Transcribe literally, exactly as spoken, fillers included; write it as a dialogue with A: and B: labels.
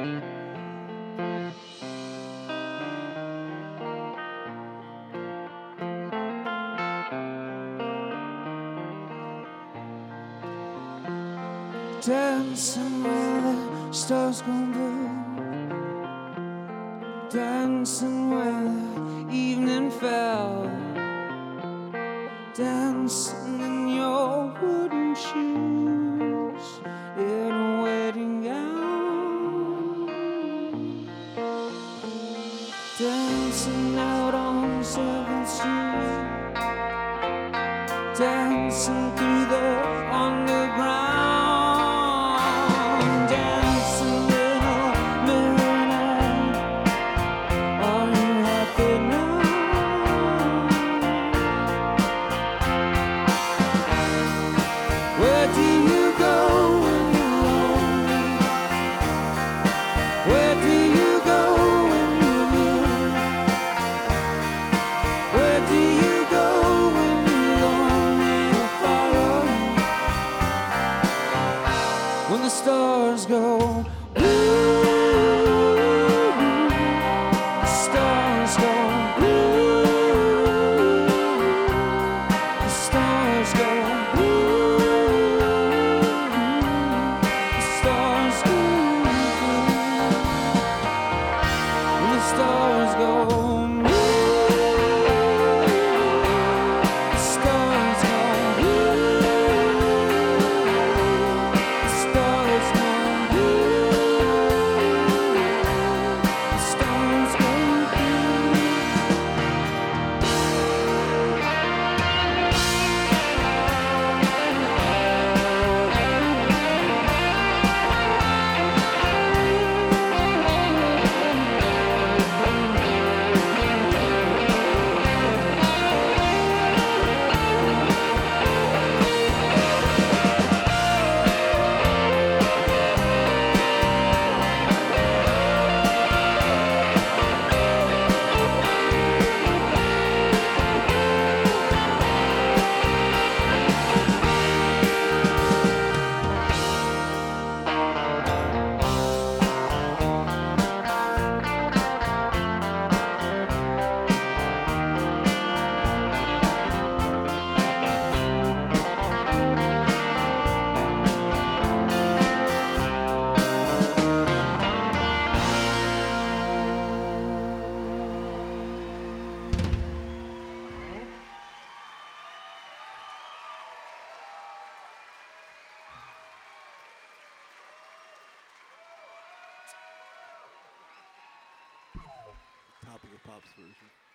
A: Dancing where the stars go blue, dancing where the evening fell, dancing in your wooden shoes in a wedding gown, dancing out on seventh Street, dancing through the underground. Where do you go when you're lonely? Where do you go when you're blue? Where do you go when you're lonely or far away? When the stars go blue, the stars go blue, the stars go blue. Stars go blue, the stars go blue, the stars go blue, the stars go
B: Topic of Pop's version.